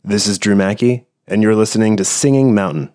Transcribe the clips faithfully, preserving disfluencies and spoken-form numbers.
This is Drew Mackey, and you're listening to Singing Mountain.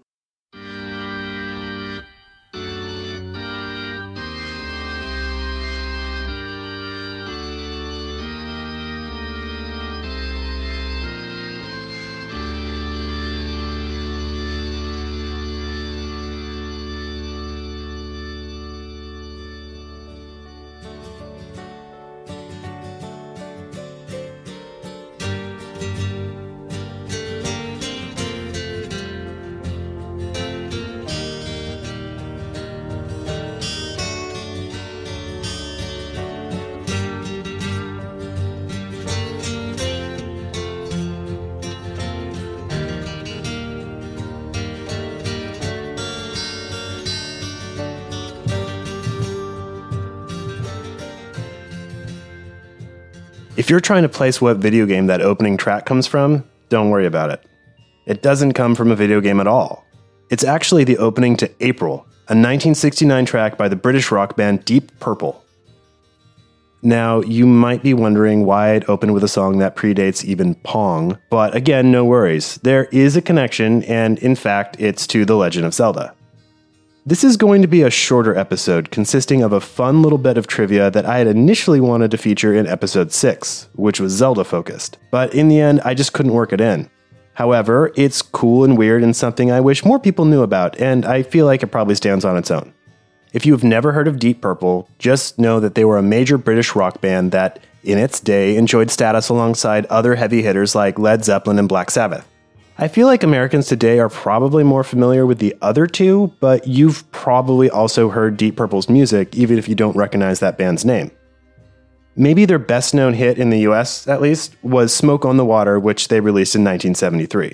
If you're trying to place what video game that opening track comes from, don't worry about it. It doesn't come from a video game at all. It's actually the opening to April, a nineteen sixty-nine track by the British rock band Deep Purple. Now, you might be wondering why I'd open with a song that predates even Pong, but again, no worries. There is a connection, and in fact, it's to The Legend of Zelda. This is going to be a shorter episode consisting of a fun little bit of trivia that I had initially wanted to feature in episode six, which was Zelda focused, but in the end I just couldn't work it in. However, it's cool and weird and something I wish more people knew about, and I feel like it probably stands on its own. If you have never heard of Deep Purple, just know that they were a major British rock band that, in its day, enjoyed status alongside other heavy hitters like Led Zeppelin and Black Sabbath. I feel like Americans today are probably more familiar with the other two, but you've probably also heard Deep Purple's music, even if you don't recognize that band's name. Maybe their best known hit in the U S, at least, was Smoke on the Water, which they released in nineteen seventy-three.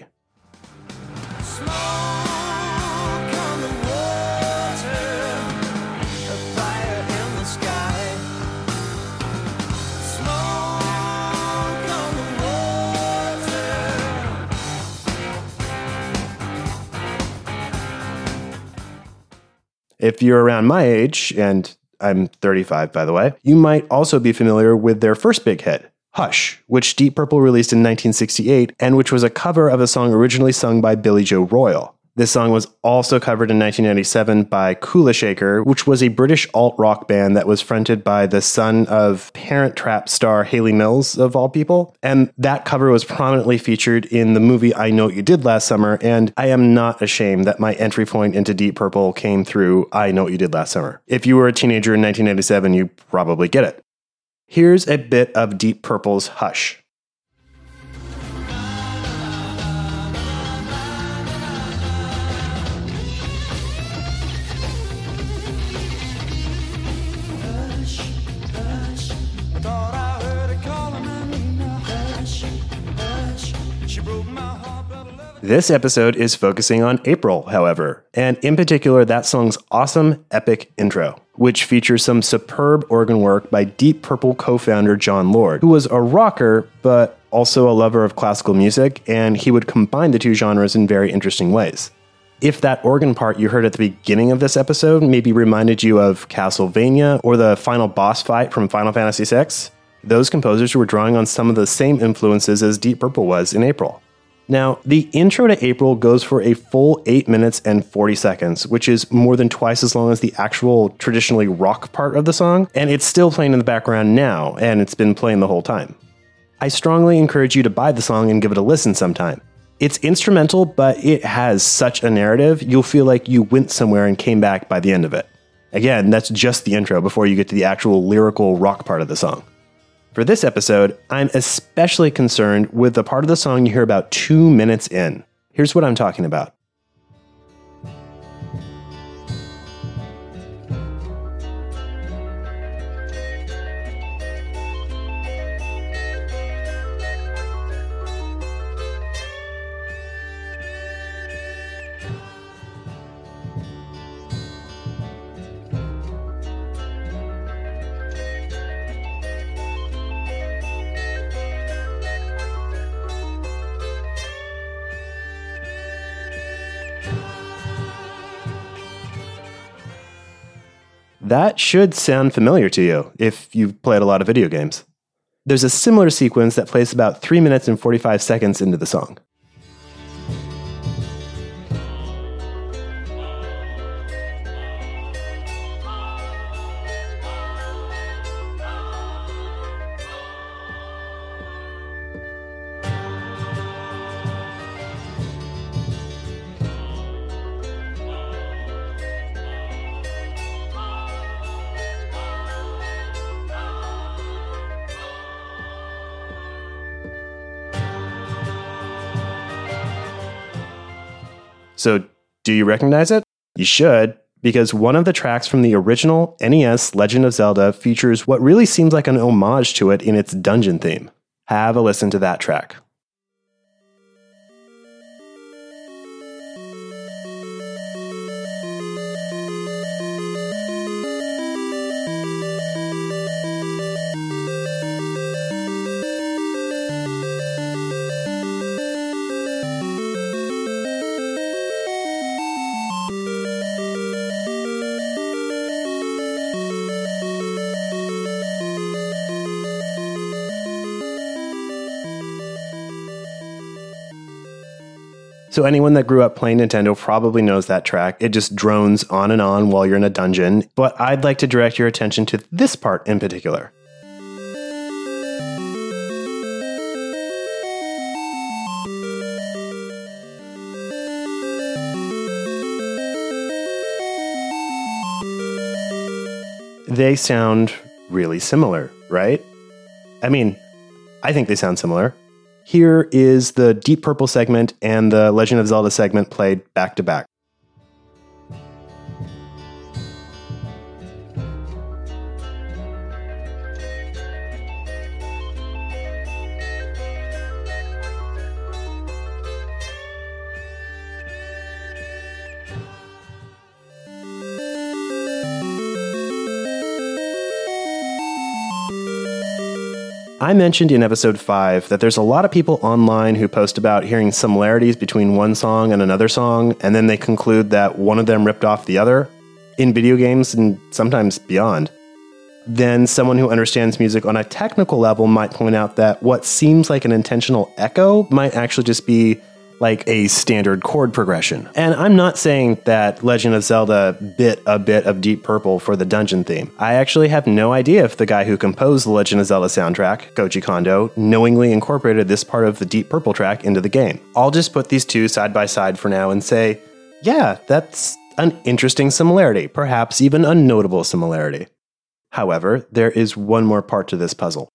If you're around my age, and I'm thirty-five by the way, you might also be familiar with their first big hit, Hush, which Deep Purple released in nineteen sixty-eight, and which was a cover of a song originally sung by Billy Joe Royal. This song was also covered in nineteen ninety-seven by Kula Shaker, which was a British alt-rock band that was fronted by the son of Parent Trap star Hayley Mills, of all people. And that cover was prominently featured in the movie I Know What You Did Last Summer, and I am not ashamed that my entry point into Deep Purple came through I Know What You Did Last Summer. If you were a teenager in nineteen ninety-seven, you probably get it. Here's a bit of Deep Purple's Hush. This episode is focusing on April, however, and in particular that song's awesome, epic intro, which features some superb organ work by Deep Purple co-founder Jon Lord, who was a rocker, but also a lover of classical music, and he would combine the two genres in very interesting ways. If that organ part you heard at the beginning of this episode maybe reminded you of Castlevania or the final boss fight from Final Fantasy six, those composers were drawing on some of the same influences as Deep Purple was in April. Now, the intro to April goes for a full eight minutes and forty seconds, which is more than twice as long as the actual traditionally rock part of the song, and it's still playing in the background now, and it's been playing the whole time. I strongly encourage you to buy the song and give it a listen sometime. It's instrumental, but it has such a narrative, you'll feel like you went somewhere and came back by the end of it. Again, that's just the intro before you get to the actual lyrical rock part of the song. For this episode, I'm especially concerned with the part of the song you hear about two minutes in. Here's what I'm talking about. That should sound familiar to you if you've played a lot of video games. There's a similar sequence that plays about three minutes and forty-five seconds into the song. So do you recognize it? You should, because one of the tracks from the original N E S Legend of Zelda features what really seems like an homage to it in its dungeon theme. Have a listen to that track. So anyone that grew up playing Nintendo probably knows that track. It just drones on and on while you're in a dungeon. But I'd like to direct your attention to this part in particular. They sound really similar, right? I mean, I think they sound similar. Here is the Deep Purple segment and the Legend of Zelda segment played back to back. I mentioned in episode five that there's a lot of people online who post about hearing similarities between one song and another song, and then they conclude that one of them ripped off the other in video games and sometimes beyond. Then someone who understands music on a technical level might point out that what seems like an intentional echo might actually just be like a standard chord progression. And I'm not saying that Legend of Zelda bit a bit of Deep Purple for the dungeon theme. I actually have no idea if the guy who composed the Legend of Zelda soundtrack, Koji Kondo, knowingly incorporated this part of the Deep Purple track into the game. I'll just put these two side by side for now and say, yeah, that's an interesting similarity, perhaps even a notable similarity. However, there is one more part to this puzzle.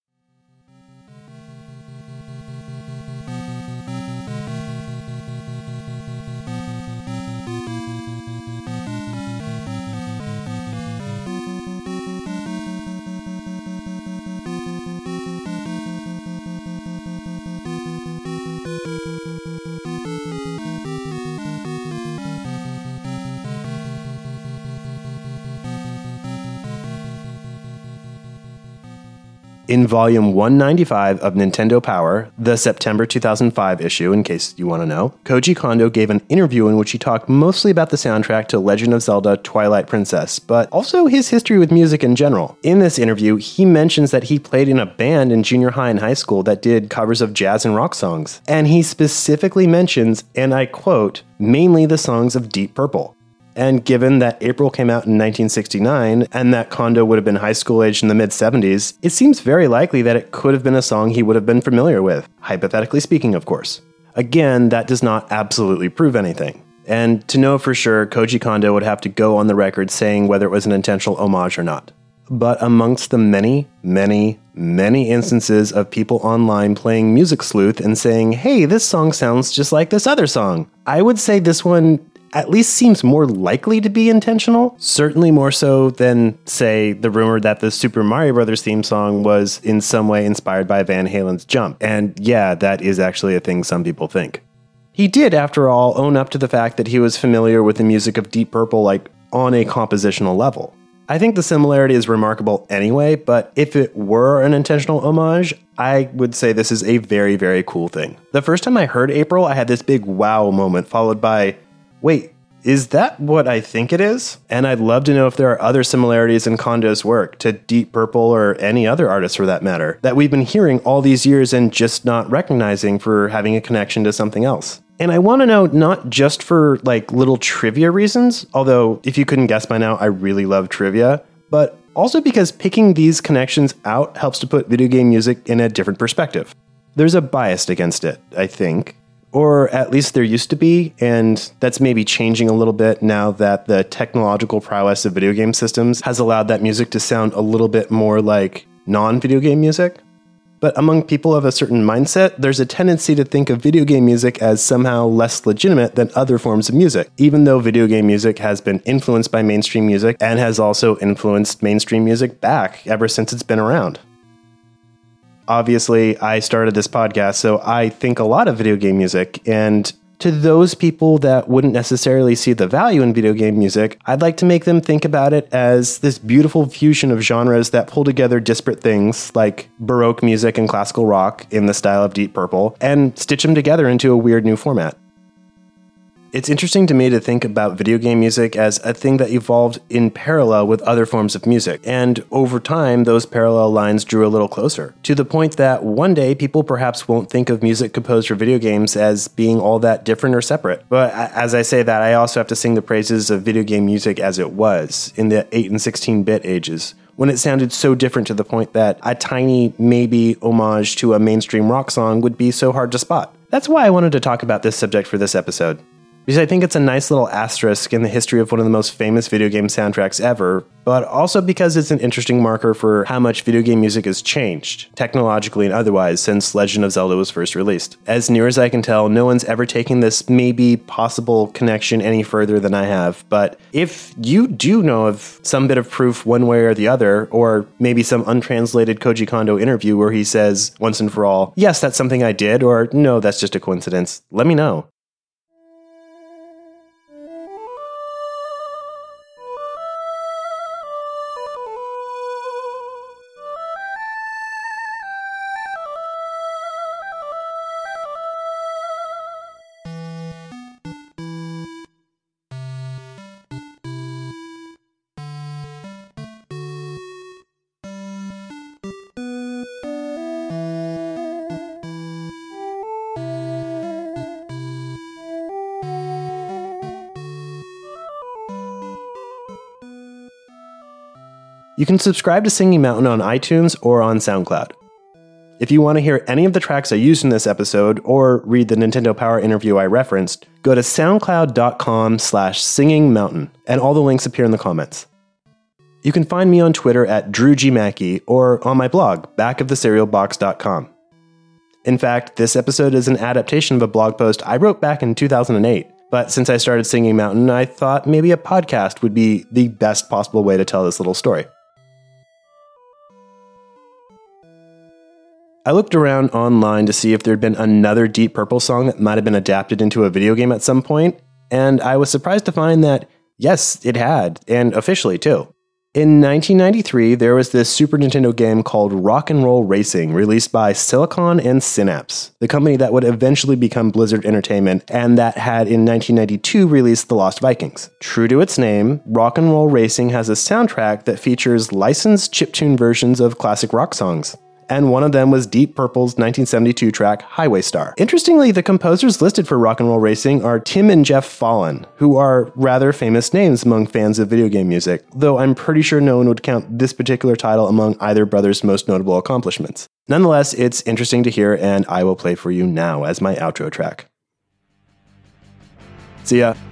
In volume one ninety-five of Nintendo Power, the September two thousand five issue, in case you want to know, Koji Kondo gave an interview in which he talked mostly about the soundtrack to Legend of Zelda Twilight Princess, but also his history with music in general. In this interview, he mentions that he played in a band in junior high and high school that did covers of jazz and rock songs. And he specifically mentions, and I quote, mainly the songs of Deep Purple. And given that April came out in nineteen sixty-nine, and that Kondo would have been high school age in the mid seventies, it seems very likely that it could have been a song he would have been familiar with, hypothetically speaking, of course. Again, that does not absolutely prove anything. And to know for sure, Koji Kondo would have to go on the record saying whether it was an intentional homage or not. But amongst the many, many, many instances of people online playing Music Sleuth and saying, hey, this song sounds just like this other song, I would say this one at least seems more likely to be intentional. Certainly more so than, say, the rumor that the Super Mario Brothers theme song was in some way inspired by Van Halen's Jump. And yeah, that is actually a thing some people think. He did, after all, own up to the fact that he was familiar with the music of Deep Purple, like, on a compositional level. I think the similarity is remarkable anyway, but if it were an intentional homage, I would say this is a very, very cool thing. The first time I heard April, I had this big wow moment, followed by, wait, is that what I think it is? And I'd love to know if there are other similarities in Kondo's work to Deep Purple or any other artist for that matter, that we've been hearing all these years and just not recognizing for having a connection to something else. And I want to know not just for like little trivia reasons, although if you couldn't guess by now, I really love trivia, but also because picking these connections out helps to put video game music in a different perspective. There's a bias against it, I think. Or at least there used to be, and that's maybe changing a little bit now that the technological prowess of video game systems has allowed that music to sound a little bit more like non-video game music. But among people of a certain mindset, there's a tendency to think of video game music as somehow less legitimate than other forms of music, even though video game music has been influenced by mainstream music and has also influenced mainstream music back ever since it's been around. Obviously, I started this podcast, so I think a lot of video game music, and to those people that wouldn't necessarily see the value in video game music, I'd like to make them think about it as this beautiful fusion of genres that pull together disparate things like Baroque music and classical rock in the style of Deep Purple and stitch them together into a weird new format. It's interesting to me to think about video game music as a thing that evolved in parallel with other forms of music, and over time those parallel lines drew a little closer, to the point that one day people perhaps won't think of music composed for video games as being all that different or separate. But as I say that, I also have to sing the praises of video game music as it was, in the eight and sixteen-bit ages, when it sounded so different to the point that a tiny, maybe homage to a mainstream rock song would be so hard to spot. That's why I wanted to talk about this subject for this episode, because I think it's a nice little asterisk in the history of one of the most famous video game soundtracks ever, but also because it's an interesting marker for how much video game music has changed, technologically and otherwise, since Legend of Zelda was first released. As near as I can tell, no one's ever taken this maybe possible connection any further than I have, but if you do know of some bit of proof one way or the other, or maybe some untranslated Koji Kondo interview where he says, once and for all, yes, that's something I did, or no, that's just a coincidence, let me know. You can subscribe to Singing Mountain on iTunes or on SoundCloud. If you want to hear any of the tracks I used in this episode or read the Nintendo Power interview I referenced, go to soundcloud.com slash singingmountain, and all the links appear in the comments. You can find me on Twitter at Drew G. Mackey or on my blog, back of the cereal box dot com. In fact, this episode is an adaptation of a blog post I wrote back in two thousand eight. But since I started Singing Mountain, I thought maybe a podcast would be the best possible way to tell this little story. I looked around online to see if there'd been another Deep Purple song that might have been adapted into a video game at some point, and I was surprised to find that, yes, it had, and officially too. In nineteen ninety-three, there was this Super Nintendo game called Rock and Roll Racing, released by Silicon and Synapse, the company that would eventually become Blizzard Entertainment, and that had in nineteen ninety-two released The Lost Vikings. True to its name, Rock and Roll Racing has a soundtrack that features licensed chiptune versions of classic rock songs, and one of them was Deep Purple's nineteen seventy-two track Highway Star. Interestingly, the composers listed for Rock and Roll Racing are Tim and Jeff Fallon, who are rather famous names among fans of video game music, though I'm pretty sure no one would count this particular title among either brother's most notable accomplishments. Nonetheless, it's interesting to hear, and I will play for you now as my outro track. See ya.